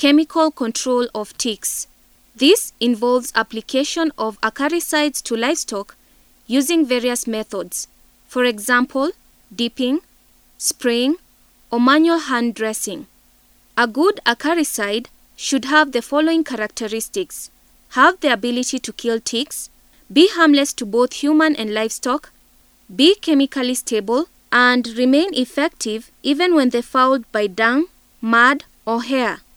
chemical control of ticks. This involves application of acaricides to livestock using various methods. For example, dipping, spraying, or manual hand dressing. A good acaricide should have the following characteristics: have the ability to kill ticks, be harmless to both human and livestock, be chemically stable, and remain effective even when they're fouled by dung, mud, or hair.